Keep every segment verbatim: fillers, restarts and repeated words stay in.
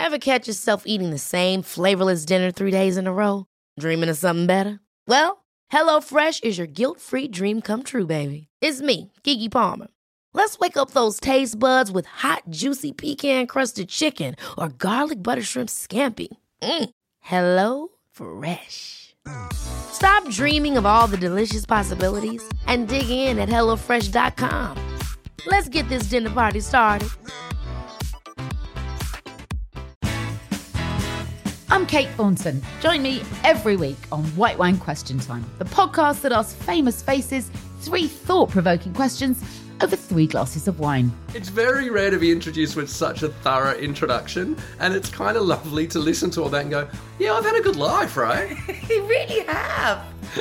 Ever catch yourself eating the same flavorless dinner three days in a row? Dreaming of something better? Well, HelloFresh is your guilt-free dream come true, baby. It's me, Keke Palmer. Let's wake up those taste buds with hot, juicy pecan-crusted chicken or garlic butter shrimp scampi. Mm. Hello Fresh. Stop dreaming of all the delicious possibilities and dig in at hello fresh dot com. Let's get this dinner party started. I'm Kate Thornton. Join me every week on White Wine Question Time, the podcast that asks famous faces three thought-provoking questions over three glasses of wine. It's very rare to be introduced with such a thorough introduction, and it's kind of lovely to listen to all that and go, yeah, I've had a good life, right? You really have.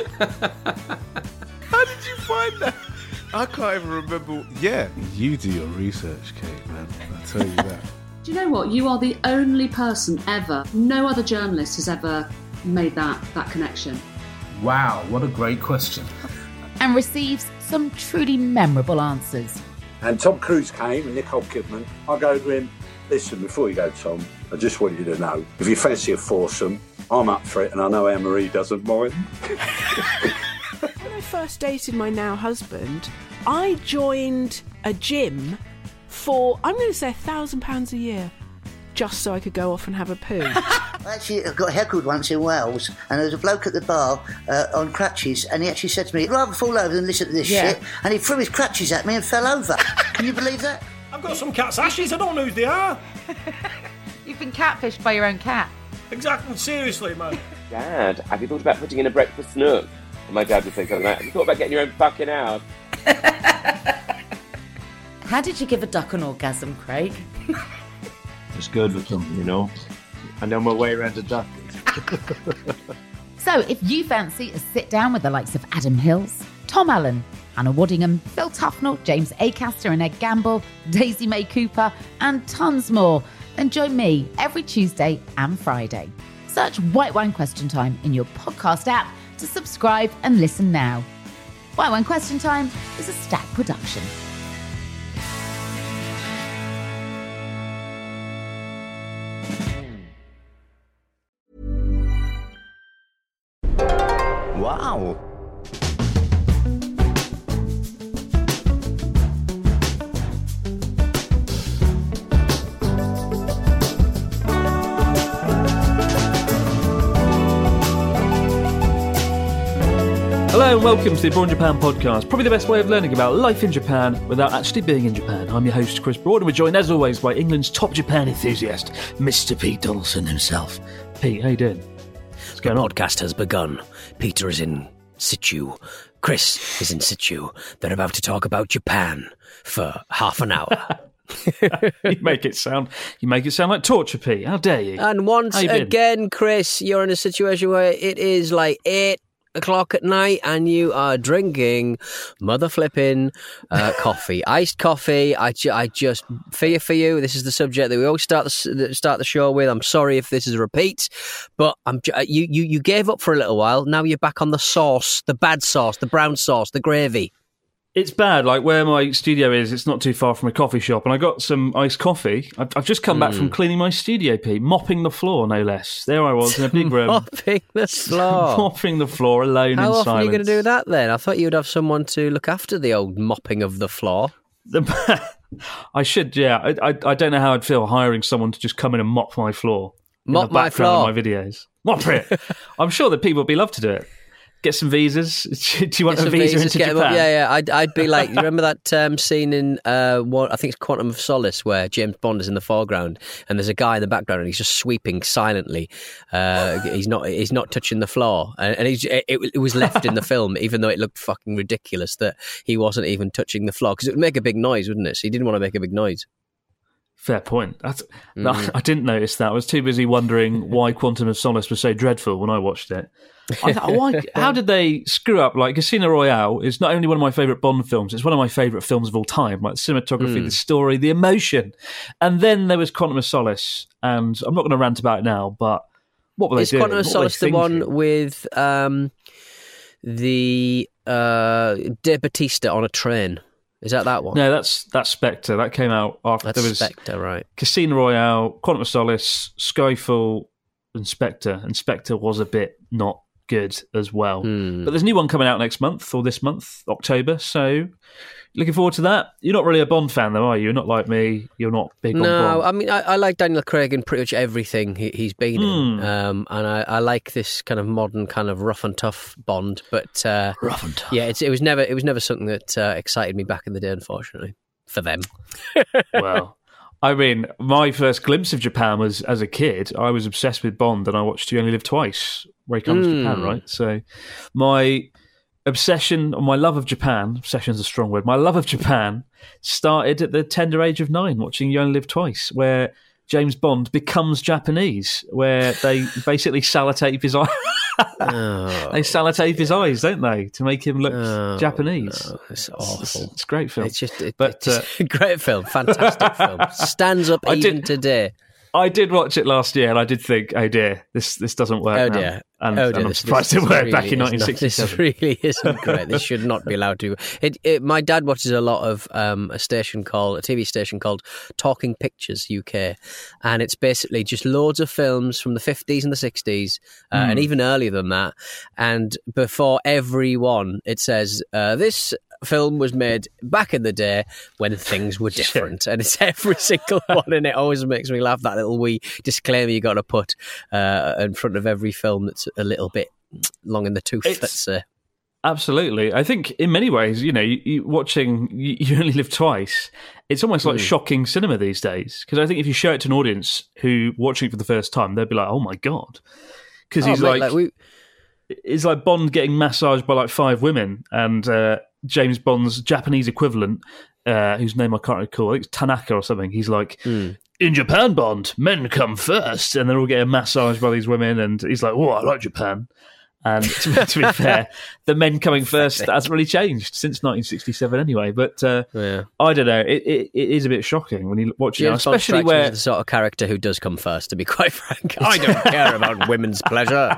How did you find that? I can't even remember. Yeah, you do your research, Kate, man. I tell you that. Do you know what? You are the only person ever, no other journalist has ever made that, that connection. Wow, what a great question. And receives some truly memorable answers. And Tom Cruise came and Nicole Kidman. I go to him, listen, before you go, Tom, I just want you to know, if you fancy a foursome, I'm up for it and I know Anne-Marie doesn't mind. When I first dated my now husband, I joined a gym for, I'm going to say, a thousand pounds a year, just so I could go off and have a poo. Actually, I got heckled once in Wales, and there was a bloke at the bar uh, on crutches, and he actually said to me, I'd rather fall over than listen to this Yeah. shit, and he threw his crutches at me and fell over. Can you believe that? I've got some cat's ashes, I don't know who they are. You've been catfished by your own cat. Exactly, seriously, man. Dad, have you thought about putting in a breakfast nook? And my dad would say something like, have you thought about getting your own fucking house? How did you give a duck an orgasm, Craig? It's good with them, you know. I know my way around a duck. So if you fancy a sit down with the likes of Adam Hills, Tom Allen, Anna Waddingham, Phil Tufnell, James Acaster and Ed Gamble, Daisy May Cooper, and tons more, then join me every Tuesday and Friday. Search White Wine Question Time in your podcast app to subscribe and listen now. White Wine Question Time is a Stack production. Wow. Hello and welcome to the Abroad in Japan podcast, probably the best way of learning about life in Japan without actually being in Japan. I'm your host, Chris Broad, and we're joined as always by England's top Japan enthusiast, Mister Pete Donaldson himself. Pete, how you doing? What's going on? The podcast has begun. Peter is in situ. Chris is in situ. They're about to talk about Japan for half an hour. you make it sound you make it sound like torture, Pete. How dare you? And once again, Chris, you're in a situation where it is like eight o'clock at night and you are drinking mother flipping uh, coffee, iced coffee. I, ju- I just fear for you. This is the subject that we always start the start the show with. I'm sorry if this is a repeat, but I'm ju- you you you gave up for a little while. Now you're back on the sauce, the bad sauce, the brown sauce, the gravy. It's bad. Like where my studio is, it's not too far from a coffee shop, and I got some iced coffee. I've, I've just come mm. back from cleaning my studio, Pete, mopping the floor, no less. There I was in a big room, mopping the floor, mopping the floor alone How in often silence. are you going to do that then? I thought you'd have someone to look after the old mopping of the floor. The, I should, yeah. I, I I don't know how I'd feel hiring someone to just come in and mop my floor, mop in the my background floor, of my videos, mop it. I'm sure that people would be love to do it. Get some visas. Do you want Get a visa visas, into get Japan? Yeah, yeah. I'd, I'd be like, you remember that um, scene in, uh, what, I think it's Quantum of Solace, where James Bond is in the foreground and there's a guy in the background and he's just sweeping silently. Uh, he's not he's not touching the floor. And, and he's, it, it was left in the film, even though it looked fucking ridiculous that he wasn't even touching the floor. Because it would make a big noise, wouldn't it? So he didn't want to make a big noise. Fair point. That's, Mm. no, I didn't notice that. I was too busy wondering why Quantum of Solace was so dreadful when I watched it. I thought, why, how did they screw up? Like, Casino Royale is not only one of my favourite Bond films, it's one of my favourite films of all time. Like, the cinematography, Mm. the story, the emotion. And then there was Quantum of Solace, and I'm not going to rant about it now, but what were they Is doing? Quantum of What were they Solace the one thinking? with um, the uh, De Batista on a train? Is that that one? No, that's that's Spectre. That came out after That's there was Spectre, right? Casino Royale, Quantum of Solace, Skyfall, and Spectre. And Spectre was a bit not good as well. Hmm. But there's a new one coming out next month or this month, October. So looking forward to that. You're not really a Bond fan, though, are you? You're not like me. You're not big on Bond. No, I mean, I, I like Daniel Craig in pretty much everything he, he's been Hmm. in. Um, and I, I like this kind of modern, kind of rough and tough Bond. But uh, rough and tough. Yeah, it's, it was never it was never something that uh, excited me back in the day, unfortunately, for them. Well, I mean, my first glimpse of Japan was as a kid. I was obsessed with Bond, and I watched You Only Live Twice, where he comes to Mm. Japan, right? So my obsession, or my love of Japan, obsession is a strong word, my love of Japan started at the tender age of nine, watching You Only Live Twice, where James Bond becomes Japanese, where they basically sellotape his eyes. Oh. They sellotape his eyes, don't they, to make him look Oh, Japanese. no, it's awful. It's, it's a great film. It's just, it, but it's just a great film, fantastic film. Stands up I even did- today. I did watch it last year, and I did think, "Oh dear, this this doesn't work." Oh now. dear. And, oh and dear. I'm This- surprised this it worked really back in is not- nineteen sixty-seven. This really isn't great. This should not be allowed to. It, it, my dad watches a lot of um, a station called a T V station called Talking Pictures U K, and it's basically just loads of films from the fifties and the sixties, uh, Mm. and even earlier than that. And before every one, it says uh, this film was made back in the day when things were different, and it's every single one, and it always makes me laugh. That little wee disclaimer you got to put uh, in front of every film that's a little bit long in the tooth. It's- Let's say. Absolutely. I think in many ways, you know, you, you, watching you, you Only Live Twice, it's almost like Mm. shocking cinema these days. Because I think if you show it to an audience who watching it for the first time, they'll be like, "Oh my god," because Oh, he's mate, like, like we- it's like Bond getting massaged by like five women, and uh, James Bond's Japanese equivalent, uh, whose name I can't recall, I think it's Tanaka or something. He's like, Mm. "In Japan, Bond, men come first," and they're all getting massaged by these women, and he's like, "Oh, I like Japan." And to, be- to be fair, the men coming first hasn't really changed since nineteen sixty-seven anyway. But uh, Yeah. I don't know, it, it, it is a bit shocking when you watch it now, James Bond especially strikes me as where the sort of character who does come first. To be quite frank, I don't care about women's pleasure.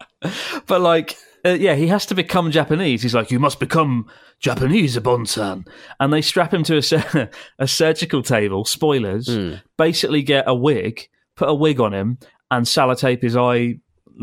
But like, uh, yeah, he has to become Japanese. He's like, "You must become Japanese, Bond-san," and they strap him to a, sur- a surgical table. Spoilers. Hmm. Basically, get a wig, put a wig on him, and sellotape his eye,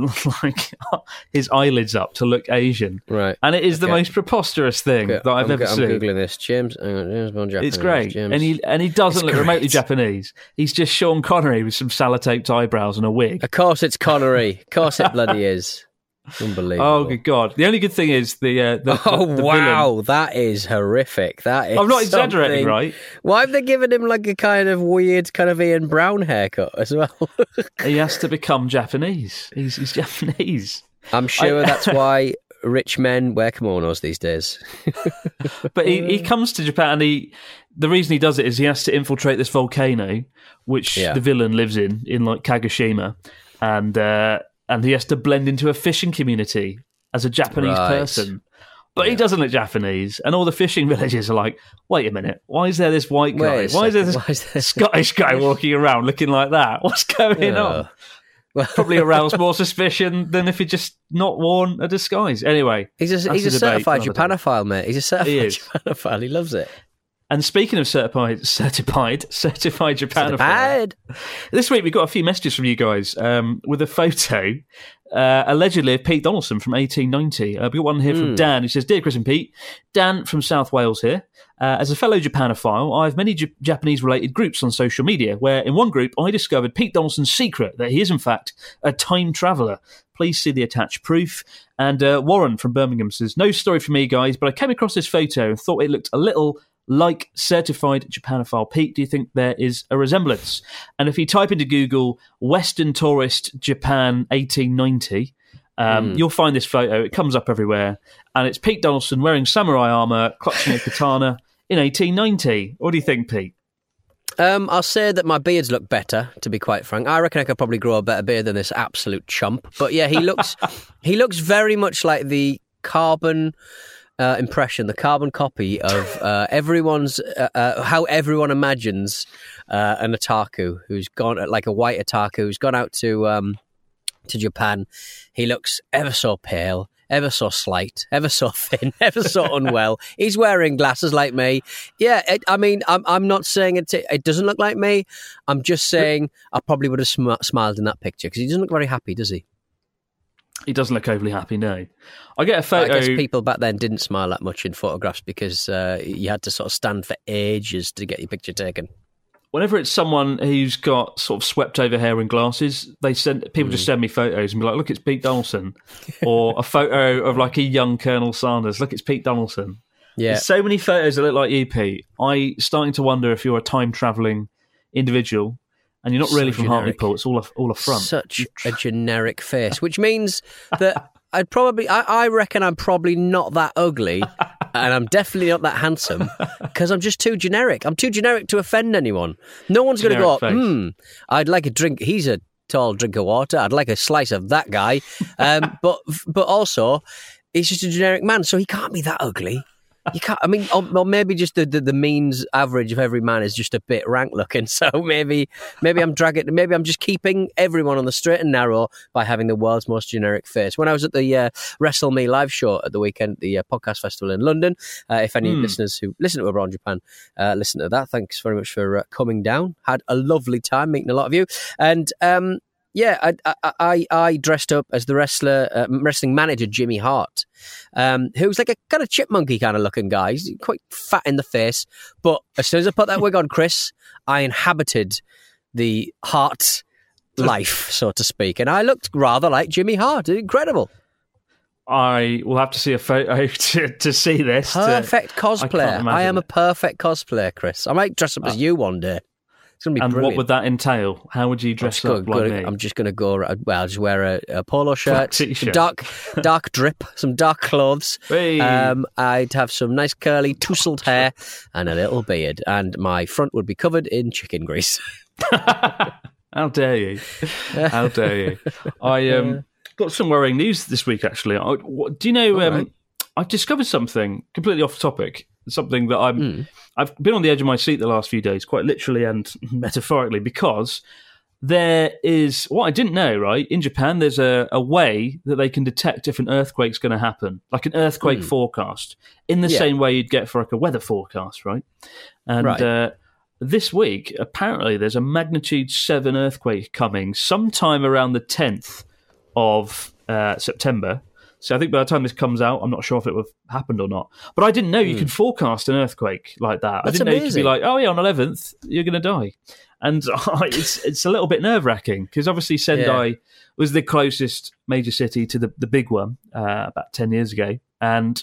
like his eyelids up to look Asian. Right, and it is the Okay. most preposterous thing Okay, that I've I'm, ever I'm seen. googling this. James, hang on, James Bond Japanese. It's great, James. and he and he doesn't It's look remotely great. Japanese. He's just Sean Connery with some sellotaped eyebrows and a wig. Of course, it's Connery. Of course, it bloody is. Unbelievable. Oh, good God! The only good thing is the uh, the, Oh the, the wow, villain. that is horrific. That is. I'm not exaggerating, something- right? Why have they given him like a kind of weird, kind of Ian Brown haircut as well? He has to become Japanese. He's, he's Japanese. I'm sure I- that's why rich men wear kimonos these days. But he, he comes to Japan, and he the reason he does it is he has to infiltrate this volcano, which Yeah. the villain lives in, in like Kagoshima, and uh, and he has to blend into a fishing community as a Japanese Right. person. But he doesn't look Japanese, and all the fishing villages are like, "Wait a minute, why is there this white guy? Wait a Why is there second, this why is there- Scottish guy walking around looking like that? What's going Yeah. on?" Probably arouse more suspicion than if he'd just not worn a disguise. Anyway, He's a, that's he's a debate for certified another day. Japanophile, mate. He's a certified He is. Japanophile. He loves it. And speaking of certified, certified, certified Japanophile, Certified. this week we got a few messages from you guys um, with a photo, uh, allegedly of Pete Donaldson from eighteen ninety. Uh, we got one here from Hmm. Dan who says, "Dear Chris and Pete, Dan from South Wales here. Uh, as a fellow Japanophile, I have many J- Japanese-related groups on social media, where in one group I discovered Pete Donaldson's secret that he is in fact a time traveller. Please see the attached proof." And uh, Warren from Birmingham says, "No story for me, guys, but I came across this photo and thought it looked a little like certified Japanophile Pete. Do you think there is a resemblance?" And if you type into Google Western Tourist Japan eighteen ninety, um, Mm. you'll find this photo. It comes up everywhere. And it's Pete Donaldson wearing samurai armour, clutching a katana in eighteen ninety. What do you think, Pete? Um, I'll say that my beards look better, to be quite frank. I reckon I could probably grow a better beard than this absolute chump. But yeah, he looks he looks very much like the carbon uh, impression, the carbon copy of uh, everyone's, uh, uh, how everyone imagines uh, an otaku who's gone, like a white otaku who's gone out to um, to Japan. He looks ever so pale, ever so slight, ever so thin, ever so unwell. He's wearing glasses like me. Yeah, it, I mean, I'm I'm not saying it. It doesn't look like me. I'm just saying I probably would have sm- smiled in that picture because he doesn't look very happy, does he? He doesn't look overly happy, no. I get a photo. I guess people back then didn't smile that much in photographs because uh, you had to sort of stand for ages to get your picture taken. Whenever it's someone who's got sort of swept over hair and glasses, they send people mm. just send me photos and be like, "Look, it's Pete Donaldson," or a photo of like a young Colonel Sanders. Look, it's Pete Donaldson. Yeah, There's so many photos that look like you, Pete. I starting to wonder if you're a time travelling individual and you're not really so from generic. Hartlepool. It's all a all a front. Such a generic face, which means that I'd probably, I, I reckon, I'm probably not that ugly. And I'm definitely not that handsome because I'm just too generic. I'm too generic to offend anyone. No one's going to go, hmm, I'd like a drink. He's a tall drink of water. I'd like a slice of that guy. Um, but but also, he's just a generic man, so he can't be that ugly. You can't. I mean, or, or maybe just the, the the means average of every man is just a bit rank looking. So maybe maybe I'm dragging. Maybe I'm just keeping everyone on the straight and narrow by having the world's most generic face. When I was at the uh, Wrestle Me live show at the weekend, the uh, podcast festival in London. Uh, if any Mm. listeners who listen to Abroad Japan uh, listen to that, thanks very much for uh, coming down. Had a lovely time meeting a lot of you, and um, yeah, I, I I I dressed up as the wrestler, uh, wrestling manager Jimmy Hart, um, who's like a kind of chipmunky kind of looking guy. He's quite fat in the face, but as soon as I put that wig on, Chris, I inhabited the Hart life, so to speak, and I looked rather like Jimmy Hart. Incredible. I will have to see a photo to, to see this. Perfect to, cosplayer. I, I am it. a perfect cosplayer, Chris. I might dress up as you one day. It's going to be and brilliant. what would that entail? How would you dress I'm up go, like go, me? I'm just going to go, well, I'll just wear a, a polo shirt, Black t-shirt. some dark, dark drip, some dark clothes. Hey. Um, I'd have some nice curly, tousled hair and a little beard. And my front would be covered in chicken grease. How dare you? How dare you? I um, got some worrying news this week, actually. I, what, do you know, um, right. I've discovered something completely off topic, something that I'm, Mm. I've been on the edge of my seat the last few days, quite literally and metaphorically, because there is, what I didn't know, right? In Japan, there's a, a way that they can detect if an earthquake's going to happen, like an earthquake Mm. forecast, in the Yeah. same way you'd get for like a weather forecast, right? And Right. Uh, this week, apparently, there's a magnitude seven earthquake coming sometime around the tenth of uh, September. So I think by the time this comes out, I'm not sure if it would have happened or not. But I didn't know you Mm. could forecast an earthquake like that. That's I didn't know you could be amazing. like, oh yeah, on eleventh, you're going to die. And it's it's a little bit nerve-wracking because obviously Sendai Yeah. was the closest major city to the, the big one uh, about ten years ago. And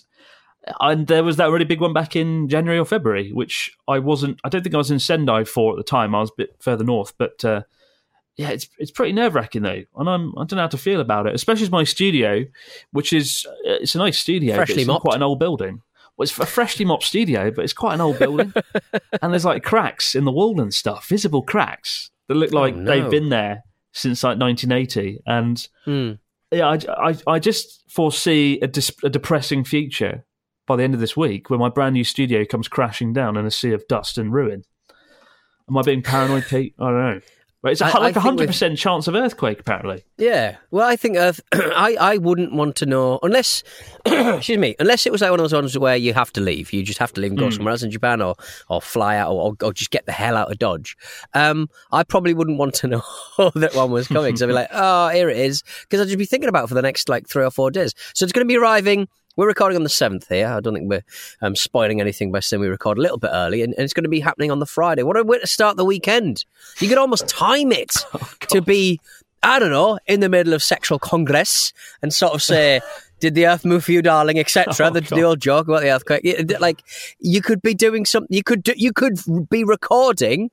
and there was that really big one back in January or February, which I wasn't, I don't think I was in Sendai for at the time. I was a bit further north. But uh, yeah, it's it's pretty nerve-wracking though. And I'm, I don't know how to feel about it, especially as my studio, which is, uh, it's a nice studio, but Freshly it's in mopped. quite an old building. Well, it's a freshly mopped studio, but it's quite an old building. And there's like cracks in the wall and stuff, visible cracks that look like Oh, no. they've been there since like nineteen eighty. And Mm. yeah, I, I, I just foresee a, dis- a depressing future by the end of this week when my brand new studio comes crashing down in a sea of dust and ruin. Am I being paranoid, Pete? I don't know. But it's a, I- I like a think hundred percent chance of earthquake, apparently. Yeah, well, I think Earth. I, I wouldn't want to know unless, excuse me, unless it was like one of those ones where you have to leave. You just have to leave and go Mm. somewhere else in Japan, or or fly out, or, or just get the hell out of Dodge. Um, I probably wouldn't want to know that one was coming. So I'd be like, oh, here it is, because I'd just be thinking about it for the next like three or four days. So it's going to be arriving. We're recording on the seventh here. I don't think we're um, spoiling anything by saying we record a little bit early, and, and it's going to be happening on the Friday. What a way to start the weekend! You could almost time it to be, I don't know, in the middle of sexual congress and sort of say, "Did the earth move for you, darling?" et cetera. Oh, the, God. the old joke about the earthquake. You- Like you could be doing something. You could do, you could be recording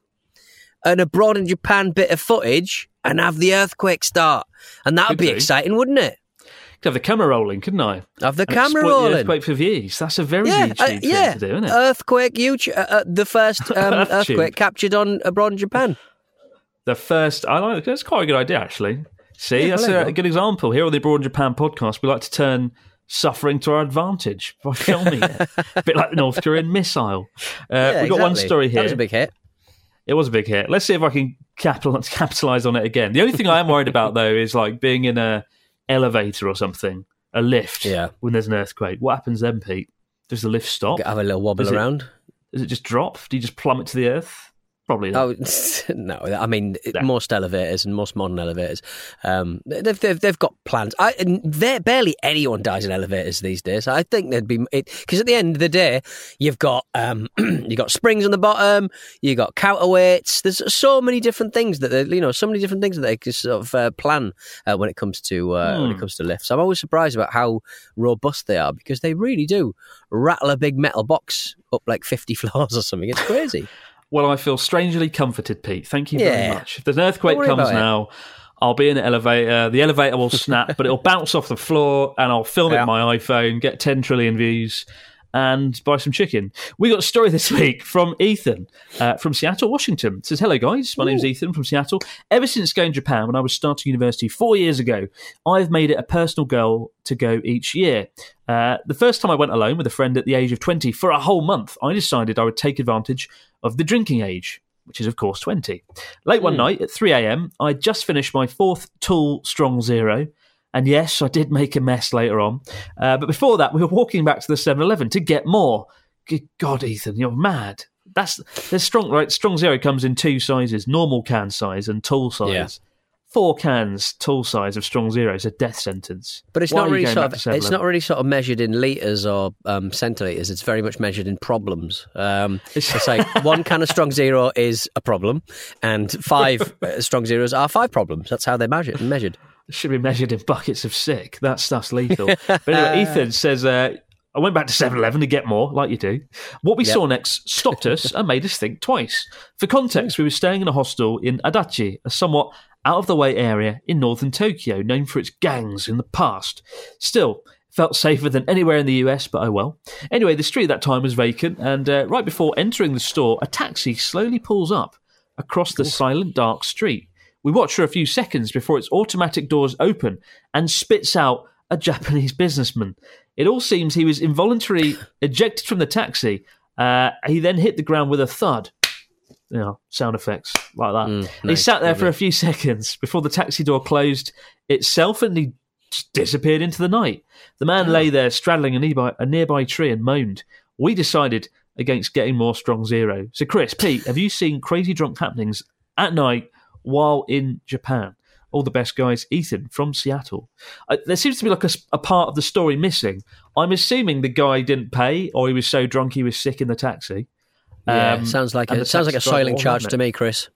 an Abroad in Japan bit of footage and have the earthquake start, and that would Could be do. exciting, wouldn't it? Could have the camera rolling, couldn't I? Have the And camera exploit the rolling. earthquake for views. That's a very Yeah, YouTube uh, thing yeah. to do, isn't it? Earthquake, YouTube, uh, uh, the first um, Earth earthquake tube. captured on Abroad in Japan. The first, I like that's quite a good idea, actually. See, Yeah, that's there you a, go. a good example. Here on the Abroad in Japan podcast, we like to turn suffering to our advantage by filming it. A bit like the North Korean missile. Uh, Yeah, we've got one exactly. story here. That was a big hit. It was a big hit. Let's see if I can capital, capitalize on it again. The only thing I am worried about, though, is like being in a elevator or something a lift Yeah. when there's an earthquake, what happens then, Pete? Does the lift stop? Have a little wobble Does it- around. Does it just drop? Do you just plummet to the earth? Probably not. Oh no! I mean, most elevators and most modern elevators, um, they've, they've they've got plans. I there barely anyone dies in elevators these days. I think there'd be it because at the end of the day, you've got um, you got springs on the bottom, you got counterweights. There's so many different things that they, you know, so many different things that they can sort of uh, plan uh, when it comes to uh, Hmm. when it comes to lifts. I'm always surprised about how robust they are because they really do rattle a big metal box up like fifty floors or something. It's crazy. Well, I feel strangely comforted, Pete. Thank you very Yeah. much. If there's an earthquake Don't worry comes about it. now, I'll be in an elevator. The elevator will snap, but it'll bounce off the floor, and I'll film it Yeah. on my iPhone, get ten trillion views, and buy some chicken. We got a story this week from Ethan uh, from Seattle, Washington. It says, hello, guys. My name's Ethan from Seattle. Ever since going to Japan when I was starting university four years ago, I've made it a personal goal to go each year. Uh, the first time I went alone with a friend at the age of twenty for a whole month, I decided I would take advantage of the drinking age, which is, of course, twenty. Late one Mm. night at three a.m., I just finished my fourth Tool Strong Zero. And yes, I did make a mess later on. Uh, but before that, we were walking back to the seven eleven to get more. Good God, Ethan, you're mad. That's there's strong, right? Strong Zero comes in two sizes, normal can size and tool size. Yeah. Four cans, tool size of Strong Zero is a death sentence. But it's Why not are you really going sort back to of seven it's eleven? not really sort of measured in liters or um, centiliters. It's very much measured in problems. Um, it's like one can of Strong Zero is a problem, and five uh, Strong Zeros are five problems. That's how they measure measured. It should be measured in buckets of sick. That stuff's lethal. But anyway, Ethan says, uh, I went back to seven eleven to get more, like you do. What we Yep. saw next stopped us and made us think twice. For context, we were staying in a hostel in Adachi, a somewhat out-of-the-way area in northern Tokyo, known for its gangs in the past. Still, felt safer than anywhere in the U S, but oh well. Anyway, the street at that time was vacant, and uh, right before entering the store, a taxi slowly pulls up across the silent, dark street. We watch for a few seconds before its automatic doors open and spits out a Japanese businessman. It all seems he was involuntarily ejected from the taxi. Uh, he then hit the ground with a thud. You know, sound effects like that. Mm, And he nice, sat there for lovely. a few seconds before the taxi door closed itself and he just disappeared into the night. The man lay there straddling a nearby, a nearby tree and moaned. We decided against getting more Strong Zero. So, Chris, Pete, have you seen crazy drunk happenings at night while in Japan? All the best, guys. Ethan from Seattle. Uh, there seems to be like a, s- a part of the story missing. I'm assuming the guy didn't pay, or he was so drunk he was sick in the taxi. Yeah, Um, sounds like and a the sounds like a taxi driver soiling wasn't charge having to it. me, Chris.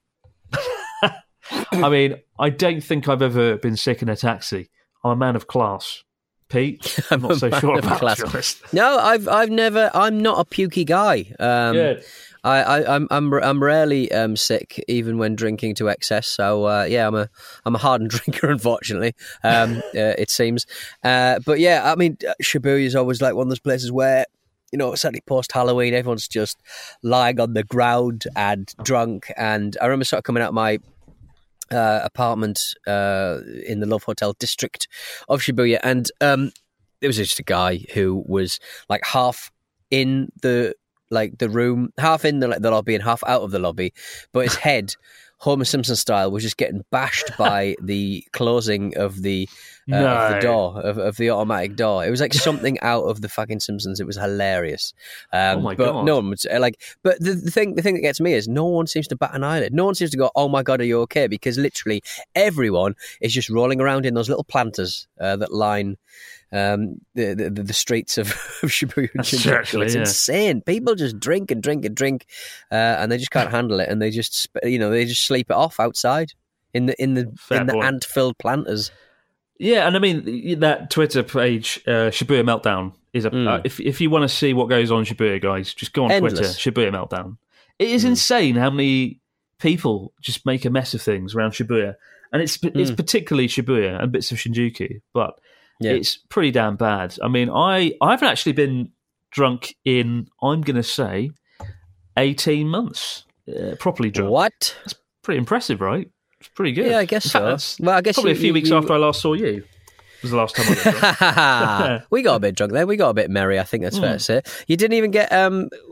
I mean, I don't think I've ever been sick in a taxi. I'm a man of class. Pete, I'm not a so man sure of about class. that, to be honest. No, I've I've never. I'm not a pukey guy. Um, Good. I, I, I'm I'm I'm rarely um, sick, even when drinking to excess. So uh, yeah, I'm a I'm a hardened drinker, unfortunately. Um, uh, it seems, uh, but yeah, I mean, Shibuya is always like one of those places where, you know, certainly post Halloween, everyone's just lying on the ground and drunk. And I remember sort of coming out of my uh, apartment uh, in the Love Hotel district of Shibuya, and um, there was just a guy who was like half in the like the room, half in the, like, the lobby and half out of the lobby, but his head, Homer Simpson style, was just getting bashed by the closing of the uh, of the No. door of, of the automatic door. It was like something out of the fucking Simpsons. It was hilarious. Um, Oh my but God. no one would say, like. But the, the thing, the thing that gets me is no one seems to bat an eyelid. No one seems to go, "Oh my God, are you okay?" Because literally everyone is just rolling around in those little planters uh, that line um, the, the the streets of, of Shibuya. and That's Shinjuku. actually, It's yeah. insane. People just drink and drink and drink, uh, and they just can't handle it, and they just sp- you know they just sleep it off outside in the in the Fair in the point. ant-filled planters. Yeah, and I mean that Twitter page, uh, Shibuya Meltdown, is a. Uh, if if you want to see what goes on in Shibuya, guys, just go on Endless. Twitter, Shibuya Meltdown. It is insane how many people just make a mess of things around Shibuya, and it's it's Mm. particularly Shibuya and bits of Shinjuku, but Yeah. it's pretty damn bad. I mean, I I haven't actually been drunk in I'm going to say eighteen months, uh, properly drunk. What? That's pretty impressive, right? It's pretty good. Yeah, I guess In so. fact, that's Well, I guess probably you- a few you- weeks you- after I last saw you. Was the last time I got drunk. we got a bit drunk then. We got a bit merry. I think that's fair to Mm. say. You didn't even get um,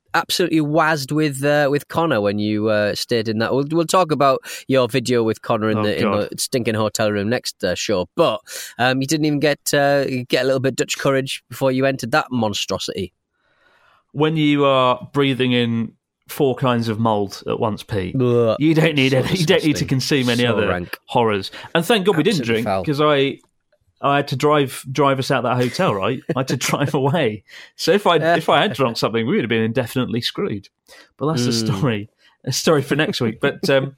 absolutely wazzed with uh, with Connor when you uh, stayed in that. We'll, we'll talk about your video with Connor in, Oh, the, in the stinking hotel room next uh, show. But um, you didn't even get uh, get a little bit Dutch courage before you entered that monstrosity. When you are breathing in four kinds of mould at once, Pete, Ugh, you don't need so any, you don't need to disgusting. consume any So other rank. horrors. And thank God we didn't Absolutely drink, foul. because I I had to drive drive us out that hotel. Right, I had to drive away. So if I if I had drunk something, we would have been indefinitely screwed. But that's a Mm. story, a story for next week. But um,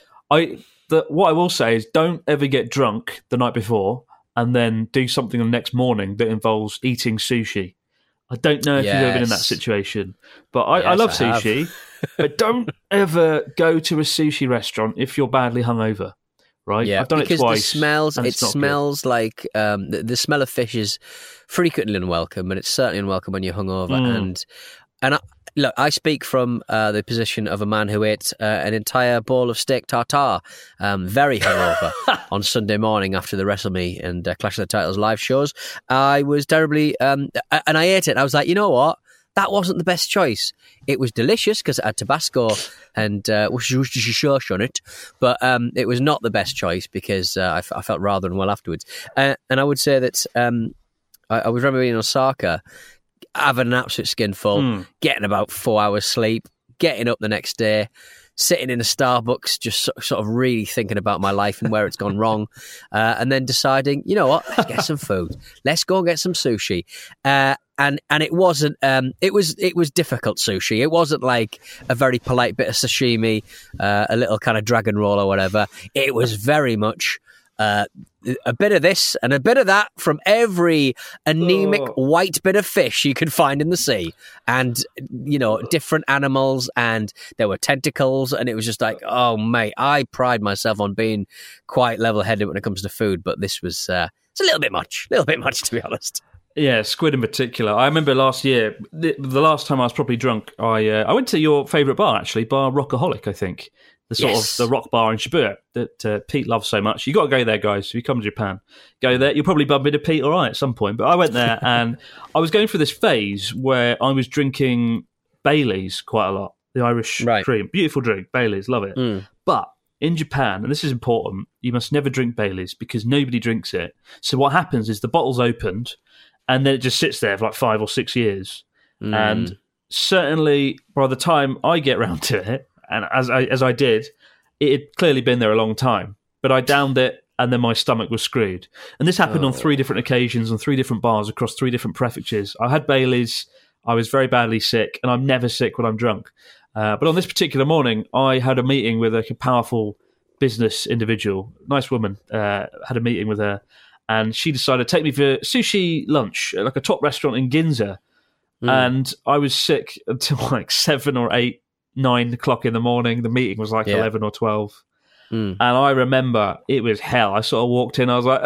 I the, what I will say is, don't ever get drunk the night before and then do something the next morning that involves eating sushi. I don't know if you've ever been in that Yes. situation, but I, I Yes, love I have. sushi. But don't ever go to a sushi restaurant if you're badly hungover, right? Yeah, I've done because it twice. the smells, and it it's not good. smells like um, the, the smell of fish is frequently unwelcome, and it's certainly unwelcome when you're hungover. Mm. And and I, look, I speak from uh, the position of a man who ate uh, an entire bowl of steak tartare, um, very hungover on Sunday morning after the WrestleMe and uh, Clash of the Titles live shows. I was terribly, um, and I ate it. And I was like, you know what? That wasn't the best choice. It was delicious because it had Tabasco and uh, Worcestershire on it, but um, it was not the best choice because uh, I, f- I felt rather unwell afterwards. Uh, and I would say that um, I, I was remembering in Osaka, having an absolute skinful, Mm. getting about four hours sleep, getting up the next day, sitting in a Starbucks, just so, sort of really thinking about my life and where it's gone wrong, uh, and then deciding, you know what, let's get some food. Let's go and get some sushi. Uh, and and it wasn't. Um, it was it was difficult sushi. It wasn't like a very polite bit of sashimi, uh, a little kind of dragon roll or whatever. It was very much. Uh, a bit of this and a bit of that from every anemic Oh. white bit of fish you could find in the sea, and you know, different animals, and there were tentacles, and it was just like, oh mate, I pride myself on being quite level-headed when it comes to food, but this was uh, it's a little bit much, a little bit much to be honest. Yeah, squid in particular. I remember last year, the, the last time I was properly drunk, I uh, I went to your favourite bar, actually, Bar Rockaholic, I think. The sort Yes. of the rock bar in Shibuya that uh, Pete loves so much. You got to go there, guys. If you come to Japan, go there. You'll probably bump into Pete all right at some point. But I went there and I was going through this phase where I was drinking Baileys quite a lot, the Irish Right. cream. Beautiful drink, Baileys, love it. Mm. But in Japan, and this is important, you must never drink Baileys because nobody drinks it. So what happens is the bottle's opened and then it just sits there for like five or six years. Mm. And certainly by the time I get round to it, and as I, as I did, it had clearly been there a long time. But I downed it, and then my stomach was screwed. And this happened on three different occasions, on three different bars across three different prefectures. I had Baileys, I was very badly sick, and I'm never sick when I'm drunk. Uh, but on this particular morning, I had a meeting with like, a powerful business individual, nice woman, uh, had a meeting with her, and she decided to take me for sushi lunch at like a top restaurant in Ginza. Mm. And I was sick until like seven or eight, nine o'clock in the morning. The meeting was like Yeah. eleven or twelve. Mm. And I remember it was hell. I sort of walked in, I was like,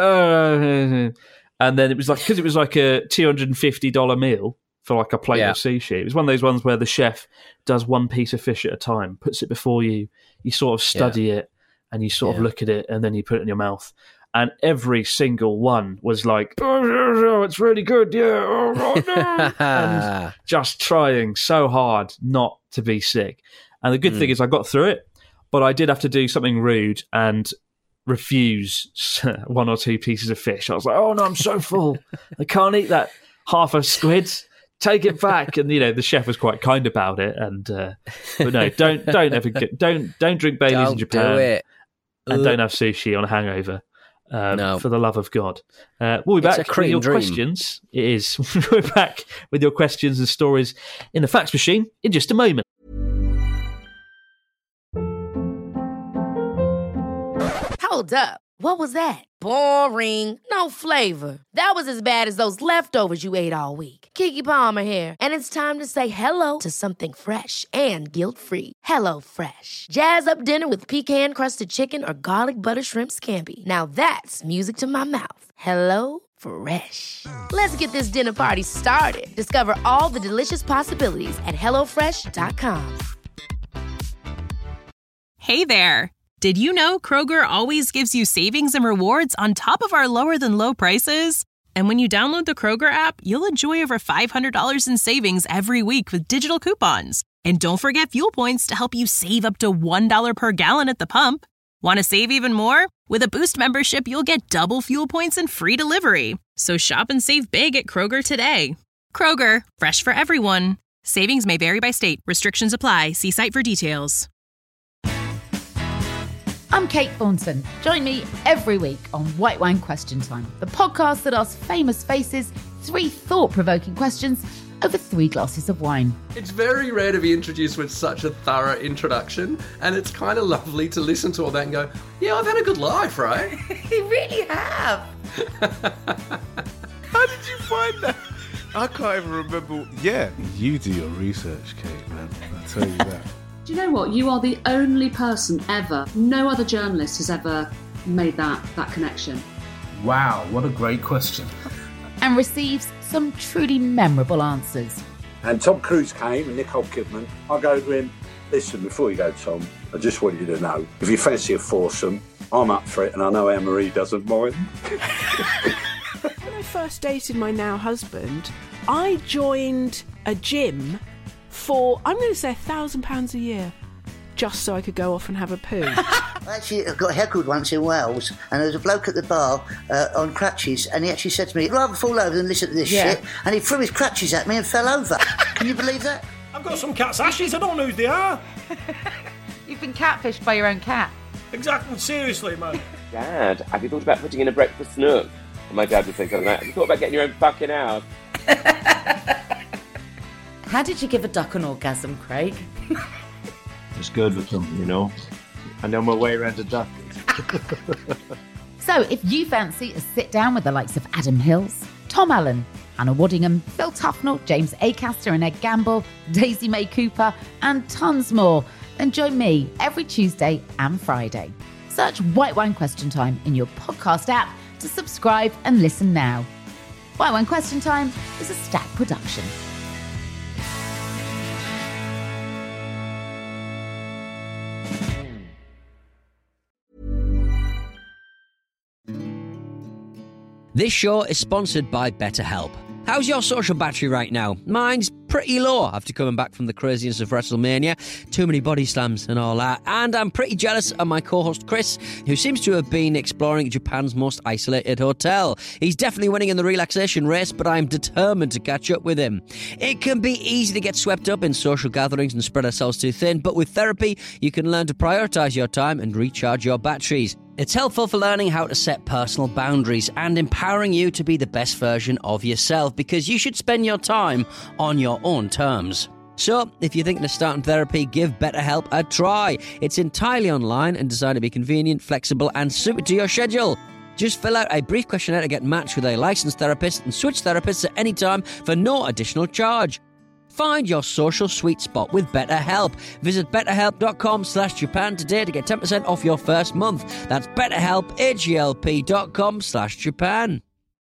oh, and then it was like, because it was like a two hundred fifty dollars meal for like a plate Yeah. of sushi. It was one of those ones where the chef does one piece of fish at a time, puts it before you, you sort of study it, and you sort of Yeah. look at it, and then you put it in your mouth. And every single one was like, oh, it's really good, yeah, oh, oh, no. and just trying so hard not to be sick. And the good thing Mm. is I got through it, but I did have to do something rude and refuse one or two pieces of fish. I was like, oh no, I'm so full. I can't eat that half a squid. Take it back. And you know, the chef was quite kind about it. And uh, but no, don't don't ever get, don't don't drink Baileys Don't in Japan, do it. and Ugh. don't have sushi on a hangover. Um, No. For the love of God. Uh, we'll be It's back a cream with your dream. questions. It is. We're back with your questions and stories in the fax machine in just a moment. Hold up. What was that? Boring. No flavor. That was as bad as those leftovers you ate all week. Keke Palmer here, and it's time to say hello to something fresh and guilt-free. Hello Fresh. Jazz up dinner with pecan-crusted chicken or garlic butter shrimp scampi. Now that's music to my mouth. Hello Fresh. Let's get this dinner party started. Discover all the delicious possibilities at hello fresh dot com. Hey there! Did you know Kroger always gives you savings and rewards on top of our lower-than-low prices? And when you download the Kroger app, you'll enjoy over five hundred dollars in savings every week with digital coupons. And don't forget fuel points to help you save up to one dollar per gallon at the pump. Want to save even more? With a Boost membership, you'll get double fuel points and free delivery. So shop and save big at Kroger today. Kroger, fresh for everyone. Savings may vary by state. Restrictions apply. See site for details. I'm Kate Thornton. Join me every week on White Wine Question Time, the podcast that asks famous faces three thought-provoking questions over three glasses of wine. It's very rare to be introduced with such a thorough introduction, and it's kind of lovely to listen to all that and go, yeah, I've had a good life, right? You really have. How did you find that? I can't even remember. Yeah, you do your research, Kate, man. I tell you that. Do you know what? You are the only person ever, no other journalist has ever made that, that connection. Wow, what a great question. And receives some truly memorable answers. And Tom Cruise came and Nicole Kidman. I go to him, listen, before you go, Tom, I just want you to know, if you fancy a foursome, I'm up for it, and I know Anne-Marie doesn't mind. When I first dated my now husband, I joined a gym for, I'm going to say, a thousand pounds a year, just so I could go off and have a poo. I actually got heckled once in Wales, and there was a bloke at the bar uh, on crutches, and he actually said to me, I'd rather fall over than listen to this Yeah. shit, and he threw his crutches at me and fell over. Can you believe that? I've got some cat's ashes, I don't know who they are. You've been catfished by your own cat. Exactly, seriously, man. Dad, have you thought about putting in a breakfast nook? And my dad would say something like, have you thought about getting your own fucking house? How did you give a duck an orgasm, Craig? It's good with them, you know. I know my way around a duck. So if you fancy a sit down with the likes of Adam Hills, Tom Allen, Hannah Waddingham, Phil Tufnell, James Acaster and Ed Gamble, Daisy May Cooper, and tons more, then join me every Tuesday and Friday. Search White Wine Question Time in your podcast app to subscribe and listen now. White Wine Question Time is a Stack production. This show is sponsored by BetterHelp. How's your social battery right now? Mine's pretty low after coming back from the craziness of WrestleMania. Too many body slams and all that. And I'm pretty jealous of my co-host Chris, who seems to have been exploring Japan's most isolated hotel. He's definitely winning in the relaxation race, but I'm determined to catch up with him. It can be easy to get swept up in social gatherings and spread ourselves too thin, but with therapy, you can learn to prioritise your time and recharge your batteries. It's helpful for learning how to set personal boundaries and empowering you to be the best version of yourself, because you should spend your time on your own terms. So, if you're thinking of starting therapy, give BetterHelp a try. It's entirely online and designed to be convenient, flexible and suited to your schedule. Just fill out a brief questionnaire to get matched with a licensed therapist and switch therapists at any time for no additional charge. Find your social sweet spot with BetterHelp. Visit betterhelp.com slash Japan today to get ten percent off your first month. That's betterhelp, H-E-L-P dot com slash Japan.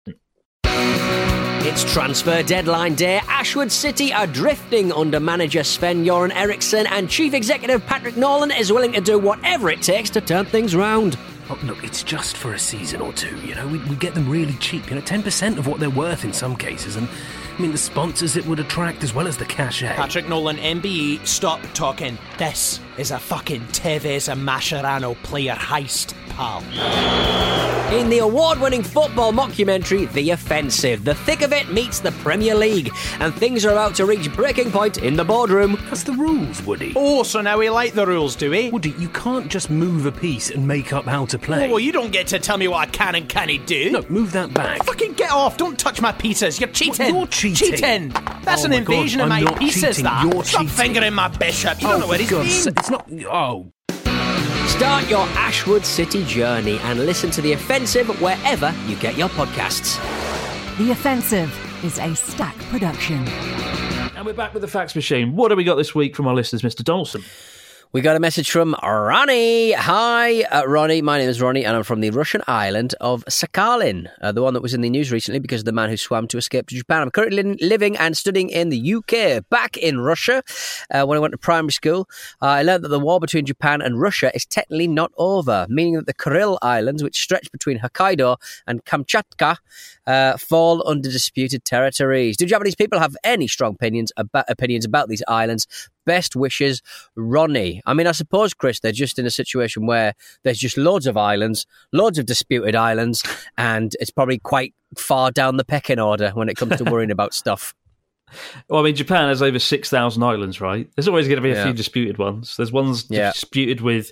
It's transfer deadline day. Ashwood City are drifting under manager Sven-Göran Eriksson, and chief executive Patrick Nolan is willing to do whatever it takes to turn things round. Oh, look, it's just for a season or two, you know. We, we get them really cheap, you know, ten percent of what they're worth in some cases. And, I mean, the sponsors it would attract as well as the cachet. Patrick Nolan, M B E, stop talking. This is a fucking Tevez and Mascherano player heist, pal. In the award-winning football mockumentary, The Offensive, the thick of it meets the Premier League, and things are about to reach breaking point in the boardroom. That's the rules, Woody. Oh, so now we like the rules, do we? Woody, you can't just move a piece and make up how to play. Oh, well, you don't get to tell me what I can and can't do. Look, move that back. Fucking get off. Don't touch my pizzas. You're cheating. What, you're cheating. Cheating. That's Oh an my invasion God, of my I'm not pizzas, cheating. that. You're Stop cheating. fingering my bishop. You Oh, don't know where for he's God's been. sake, it's not... Oh... Start your Ashwood City journey and listen to The Offensive wherever you get your podcasts. The Offensive is a Stack production. And we're back with the fax machine. What have we got this week from our listeners, Mister Dolson? We got a message from Ronnie. Hi, uh, Ronnie. My name is Ronnie, and I'm from the Russian island of Sakhalin, uh, the one that was in the news recently because of the man who swam to escape to Japan. I'm currently li- living and studying in the U K. Back in Russia, uh, when I went to primary school, uh, I learned that the war between Japan and Russia is technically not over, meaning that the Kuril Islands, which stretch between Hokkaido and Kamchatka, uh, fall under disputed territories. Do Japanese people have any strong opinions about, opinions about these islands? Best wishes, Ronnie. I mean, I suppose, Chris, they're just in a situation where there's just loads of islands, loads of disputed islands, and it's probably quite far down the pecking order when it comes to worrying about stuff. Well, I mean, Japan has over six thousand islands, right? There's always going to be a Yeah. few disputed ones. There's ones Yeah. disputed with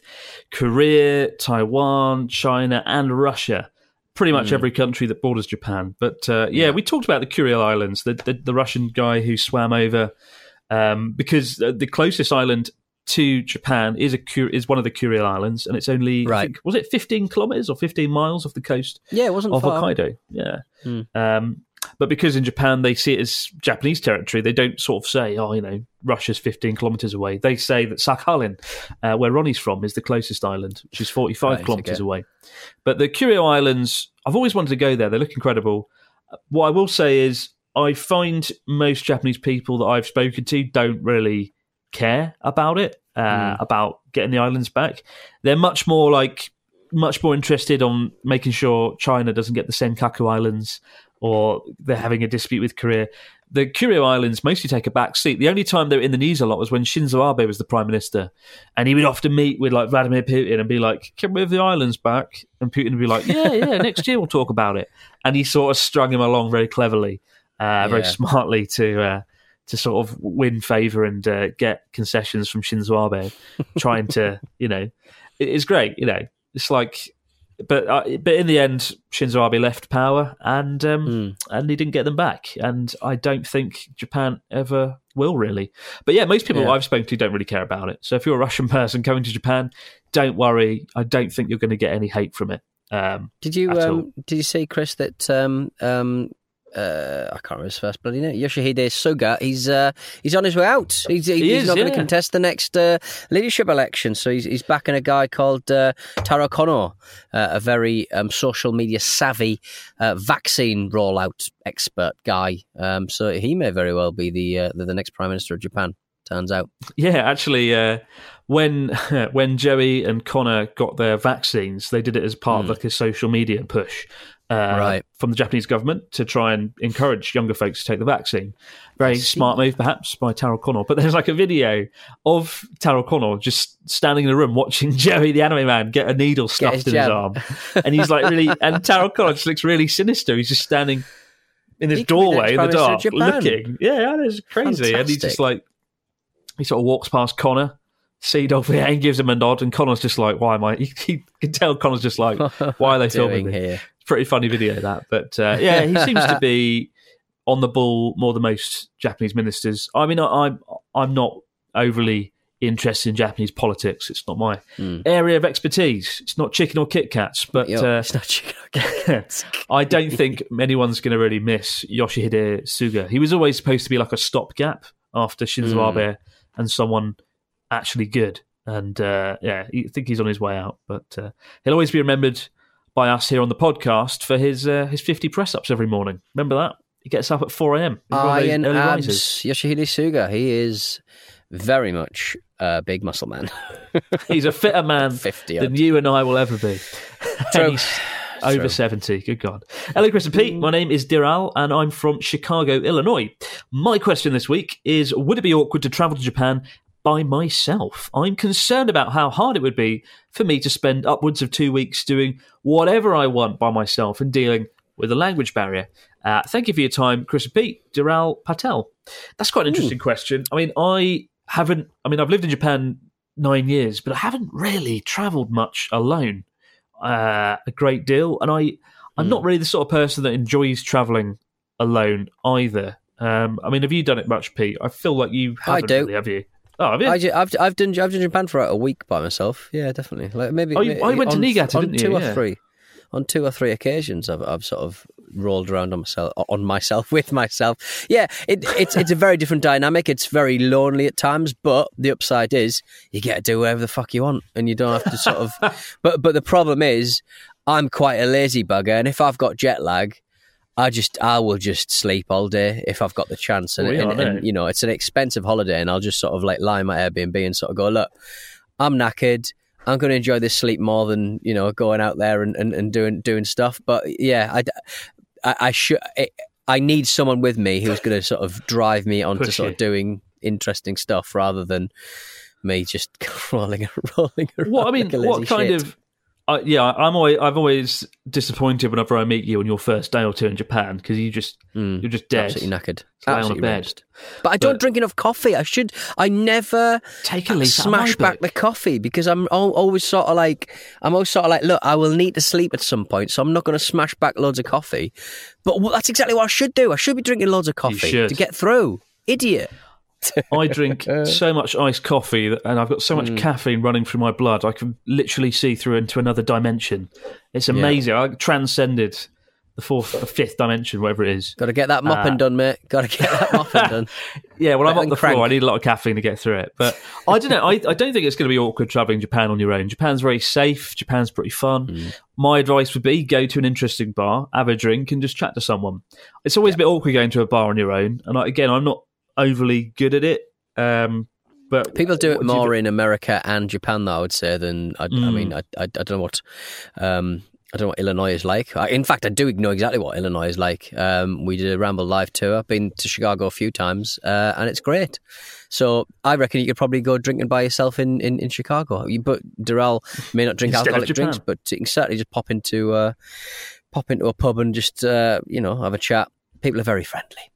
Korea, Taiwan, China, and Russia. Pretty much Mm. every country that borders Japan. But uh, yeah, we talked about the Kuril Islands, the, the, the Russian guy who swam over, um, because the the closest island to Japan is a Kur- is one of the Kuril Islands, and it's only, I think, was it fifteen kilometres or fifteen miles off the coast Yeah, it wasn't of far. Hokkaido? Yeah. Mm. Um, but because in Japan they see it as Japanese territory, they don't sort of say, oh, you know, Russia's fifteen kilometres away. They say that Sakhalin, uh, where Ronnie's from, is the closest island, which is forty-five Right, kilometres okay. away. But the Kuril Islands, I've always wanted to go there. They look incredible. What I will say is I find most Japanese people that I've spoken to don't really care about it, uh, Mm. about getting the islands back. They're much more like, much more interested on making sure China doesn't get the Senkaku Islands, or they're having a dispute with Korea. The Kuril Islands mostly take a back seat. The only time they were in the news a lot was when Shinzo Abe was the prime minister, and he would often meet with like Vladimir Putin and be like, "Can we have the islands back?" And Putin would be like, "Yeah, yeah, next year we'll talk about it." And he sort of strung him along very cleverly, uh, very Yeah. smartly to uh, to sort of win favour and uh, get concessions from Shinzo Abe, trying to, you know, it- it's great, you know, it's like. But uh, but in the end, Shinzo Abe left power, and um, Mm. and he didn't get them back. And I don't think Japan ever will, really. But yeah, most people Yeah. I've spoken to don't really care about it. So if you're a Russian person going to Japan, don't worry. I don't think you're going to get any hate from it. Um, Did you at all. um, did you see, Chris, that um, um, uh, I can't remember his first bloody name, Yoshihide Suga, he's uh, he's on his way out. He's, he, He he's is, not going yeah. to contest the next uh, leadership election, so he's he's backing a guy called uh, Taro Kono, uh, a very um, social media savvy uh, vaccine rollout expert guy. Um, so he may very well be the uh, the, the next prime minister of Japan. Turns out. Yeah, actually, uh, when when Joey and Connor got their vaccines, they did it as part of like a social media push uh, Right. from the Japanese government to try and encourage younger folks to take the vaccine. Very smart move, perhaps, by Taro Kono. But there's like a video of Taro Kono just standing in a room watching Joey, the anime man, get a needle stuffed his in his jab. arm, and he's like really. And Taro Kono just looks really sinister. He's just standing in this He could be the doorway in the next Prime dark, Minister of Japan. looking. Yeah, it's crazy, and he's just Fantastic. like. He sort of walks past Connor, sees off there, and gives him a nod. And Connor's just like, "Why am I?" You you can tell Connor's just like, "Why are they filming Doing me?" here? It's a pretty funny video that, but uh, yeah, he seems to be on the ball more than most Japanese ministers. I mean, I, I'm I'm not overly interested in Japanese politics. It's not my Mm. area of expertise. It's not chicken or Kit Kats, but Yo, uh, it's not chicken or Kit Kats. I don't think anyone's going to really miss Yoshihide Suga. He was always supposed to be like a stopgap after Shinzo Mm. Abe and someone actually good. And uh, yeah, I think he's on his way out. But uh, he'll always be remembered by us here on the podcast for his uh, his fifty press ups every morning. Remember that? He gets up at four a.m. He's one of those Iron early abs, risers. Yoshihide Suga. He is very much a big muscle man. He's a fitter man fifty than you and I will ever be. True. And he's over True. seventy. Good God. Hello, Chris and Pete. My name is Diral, and I'm from Chicago, Illinois. My question this week is, would it be awkward to travel to Japan by myself? I'm concerned about how hard it would be for me to spend upwards of two weeks doing whatever I want by myself and dealing with a language barrier. Uh, thank you for your time, Chris and Pete. Diral Patel. That's quite an interesting question. I mean, I haven't, I mean, I've lived in Japan nine years, but I haven't really travelled much alone uh, a great deal. And I, I'm not really the sort of person that enjoys travelling alone either. Um, I mean, have you done it much, Pete? I feel like you I haven't do. really, have you? Oh, have you? I, have I've done I've done Japan for a week by myself. Yeah, definitely. Like maybe. Oh, you- maybe I went to on, Niigata, on didn't two you? or Yeah. three. On two or three occasions, I've I've sort of rolled around on myself, on myself with myself. Yeah, it, it's it's a very different dynamic. It's very lonely at times, but the upside is you get to do whatever the fuck you want, and you don't have to sort of. But but the problem is, I'm quite a lazy bugger, and if I've got jet lag, I just I will just sleep all day if I've got the chance, and, We are, and, and you know it's an expensive holiday, and I'll just sort of like lie in my Airbnb and sort of go, look, I'm knackered. I'm going to enjoy this sleep more than, you know, going out there and, and, and doing doing stuff. But yeah, I, I, I should. I, I need someone with me who's going to sort of drive me onto Push sort you. of doing interesting stuff rather than me just rolling rolling around. What I mean, like a lazy what kind shit. of? Uh, yeah, I'm always I've always disappointed whenever I meet you on your first day or two in Japan because you just you're just dead, Absolutely knackered. Lay on a Absolutely bed. wrenched. But I don't drink enough coffee. I should. I never take a leaf out of smash my back the coffee because I'm al- always sort of like I'm always sort of like, look, I will need to sleep at some point, so I'm not going to smash back loads of coffee. But well, that's exactly what I should do. I should be drinking loads of coffee should. to get through. Idiot. I drink so much iced coffee that- and I've got so much Mm. caffeine running through my blood, I can literally see through into another dimension. It's amazing. I transcended the fourth, the fifth dimension, whatever it is. Got to get that mopping Uh, done, mate. Got to get that mopping done. Yeah, well, I'm Better on than the crank. floor. I need a lot of caffeine to get through it. But I don't know. I, I don't think it's going to be awkward traveling Japan on your own. Japan's very safe. Japan's pretty fun. Mm. My advice would be go to an interesting bar, have a drink, and just chat to someone. It's always a bit awkward going to a bar on your own. And I, again, I'm not overly good at it. Um, but People do it what do you more do? in America and Japan, though, I would say, than I, I Mm. mean, I, I, I don't know what, um, I don't know what Illinois is like. I, in fact, I do know exactly what Illinois is like. Um, we did a Ramble Live tour. I've been to Chicago a few times, uh, and it's great. So I reckon you could probably go drinking by yourself in, in, in Chicago. You, but Durrell may not drink Instead of alcoholic Japan. drinks, but you can certainly just pop into uh, pop into a pub and just uh, you know have a chat. People are very friendly.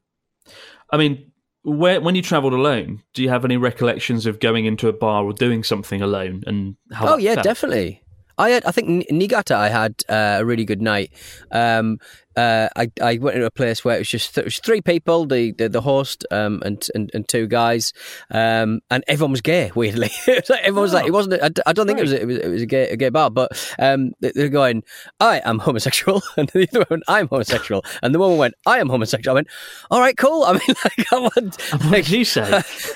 I mean, where, when you travelled alone, do you have any recollections of going into a bar or doing something alone? And how Oh that yeah, felt? definitely. I had, I think N- Niigata. I had uh, a really good night. Um, uh, I I went to a place where it was just th- it was three people, the the, the host um, and, and and two guys, um, and everyone was gay. Weirdly, It was like- everyone was like, it wasn't. I, I don't think it was. A, it was. It was a gay a gay bar, but um, they, they're going, I am homosexual, and the other one went, I'm homosexual, and the woman went, I am homosexual. I went, all right, cool. I mean, like, I want. What did you say?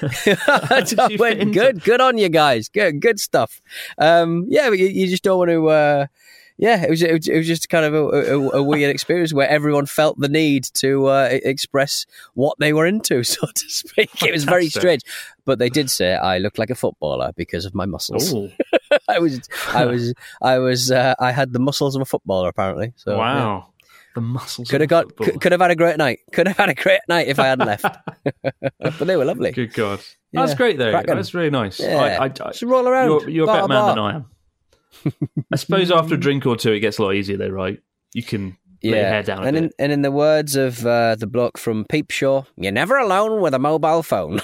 I went, good, good on you guys. Good, good stuff. Um, yeah, but you, you just don't want to. Uh, yeah, it was, it was. It was just kind of a, a, a weird experience where everyone felt the need to uh, e- express what they were into, so to speak. It was very Fantastic. strange, but they did say I looked like a footballer because of my muscles. Ooh. I was, I was, I was. Uh, I had the muscles of a footballer, apparently. So, yeah. Wow. The muscles. Could have of a got. football. Could, could have had a great night. Could have had a great night if I hadn't left. But they were lovely. Good God. Yeah, That's great, though. cracking. That's really nice. Yeah. I, I, I, Just roll around. You're, you're a Bar better to man bar. than I am. I suppose after a drink or two, it gets a lot easier, though, right? You can let your hair down a and bit. in, and in the words of uh, the bloke from Peep Show, you're never alone with a mobile phone.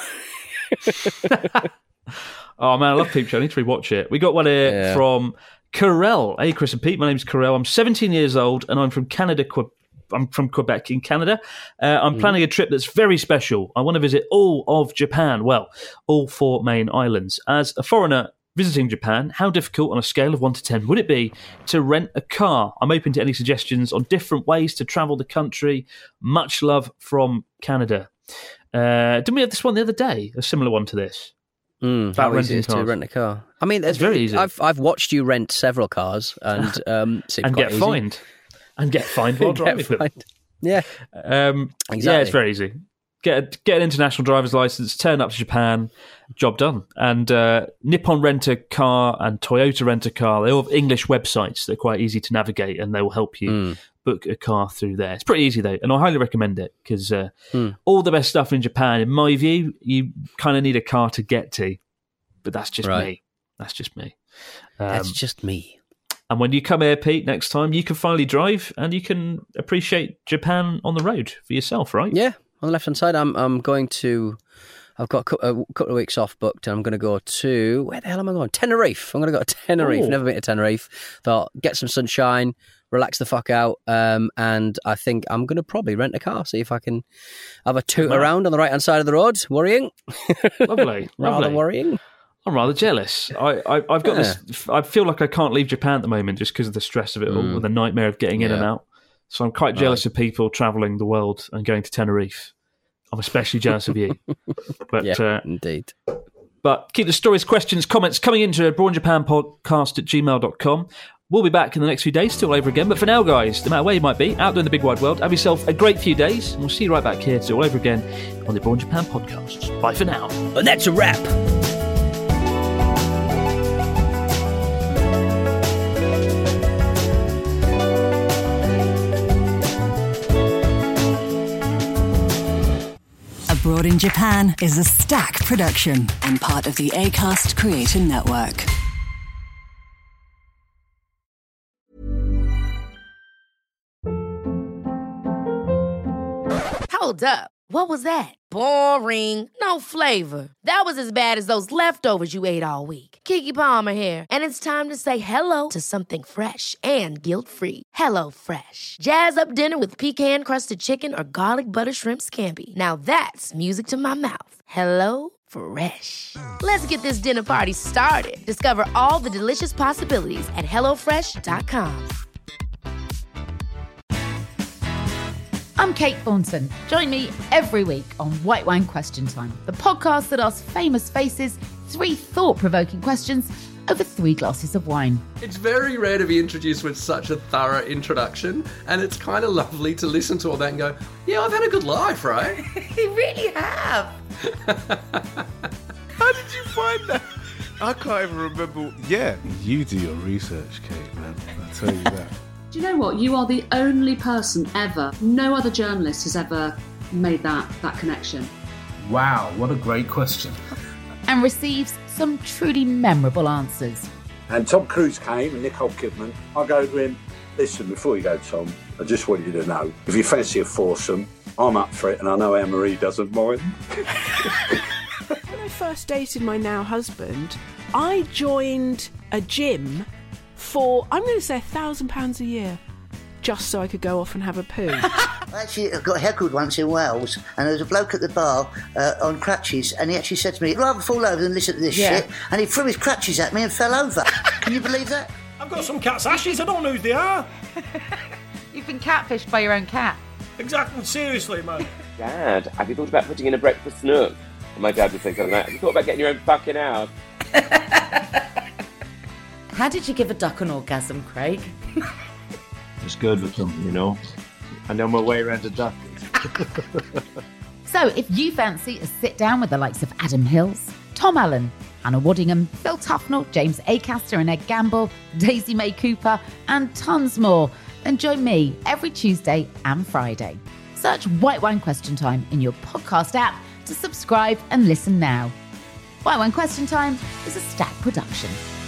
Oh, man, I love Peep Show. I need to rewatch it. We got one here Yeah. from Carell. Hey, Chris and Pete. My name's Carell. I'm seventeen years old, and I'm from Canada. Que- I'm from Quebec in Canada. Uh, I'm planning a trip that's very special. I want to visit all of Japan. Well, all four main islands. As a foreigner visiting Japan, how difficult on a scale of one to ten would it be to rent a car? I'm open to any suggestions on different ways to travel the country. Much love from Canada. Uh, didn't we have this one the other day? A similar one to this. Mm, About how easy renting it is to cars. rent a car. I mean, It's very easy. I've I've watched you rent several cars and um, seems and quite get easy. fined. And get fined while Get driving them. fined. Yeah, Um, Yeah, Exactly. it's very easy. Get a, get an international driver's license, turn up to Japan, job done. And uh, Nippon Rent a Car and Toyota Rent a Car, they all have English websites. They're quite easy to navigate and they will help you Mm. book a car through there. It's pretty easy though, and I highly recommend it because uh, Mm. all the best stuff in Japan, in my view, you kind of need a car to get to. But that's just Right. me. That's just me. Um, That's just me. And when you come here, Pete, next time, you can finally drive and you can appreciate Japan on the road for yourself, right? Yeah, on the left hand side, I'm I'm going to. I've got a cou- a couple of weeks off booked, and I'm going to go to where the hell am I going? Tenerife. I'm going to go to Tenerife. Oh. Never been to Tenerife. Thought get some sunshine, relax the fuck out, um, and I think I'm going to probably rent a car, see if I can have a toot Wow. around on the right hand side of the road. Worrying, Lovely. rather lovely. worrying. I'm rather jealous. I, I, I've got Yeah. this. I feel like I can't leave Japan at the moment just because of the stress of it all, Mm. and the nightmare of getting in Yeah. and out. So I'm quite jealous of people travelling the world and going to Tenerife. I'm especially jealous of you. But, yeah, uh, indeed. But keep the stories, questions, comments coming into Abroad in Japan podcast at gmail dot com. We'll be back in the next few days, still over again. But for now, guys, no matter where you might be, out there in the big wide world, have yourself a great few days. And we'll see you right back here to all over again on the Abroad in Japan podcast. Bye for now. And that's a wrap. Abroad in Japan is a Stack production and part of the Acast Creator Network. Hold up. What was that? Boring. No flavor. That was as bad as those leftovers you ate all week. Keke Palmer here, and it's time to say hello to something fresh and guilt-free. Hello Fresh. Jazz up dinner with pecan-crusted chicken or garlic butter shrimp scampi. Now that's music to my mouth. Hello Fresh. Let's get this dinner party started. Discover all the delicious possibilities at hello fresh dot com. I'm Kate Thornton. Join me every week on White Wine Question Time, the podcast that asks famous faces three thought-provoking questions over three glasses of wine. It's very rare to be introduced with such a thorough introduction, and it's kind of lovely to listen to all that and go, yeah, I've had a good life, right? You really have. How did you find that? I can't even remember. Yeah, you do your research, Kate, man. I tell you that. Do you know what? You are the only person ever, no other journalist has ever made that, that connection. Wow, what a great question. And receives some truly memorable answers. And Tom Cruise came and Nicole Kidman. I go to him, listen, before you go, Tom, I just want you to know, if you fancy a foursome, I'm up for it, and I know Anne-Marie doesn't mind. When I first dated my now husband, I joined a gym for, I'm going to say, a thousand pounds a year, just so I could go off and have a poo. I actually got heckled once in Wales, and there was a bloke at the bar uh, on crutches, and he actually said to me, I'd rather fall over than listen to this Yeah. shit, and he threw his crutches at me and fell over. Can you believe that? I've got some cat's ashes, I don't know who they are. You've been catfished by your own cat. Exactly, seriously, man. Dad, have you thought about putting in a breakfast nook? And my dad would say something like, have you thought about getting your own fucking house? How did you give a duck an orgasm, Craig? It's good with them, you know. I know my way around a duck. So if you fancy a sit down with the likes of Adam Hills, Tom Allen, Hannah Waddingham, Phil Tufnell, James Acaster and Ed Gamble, Daisy May Cooper, and tons more, then join me every Tuesday and Friday. Search White Wine Question Time in your podcast app to subscribe and listen now. White Wine Question Time is a Stack production.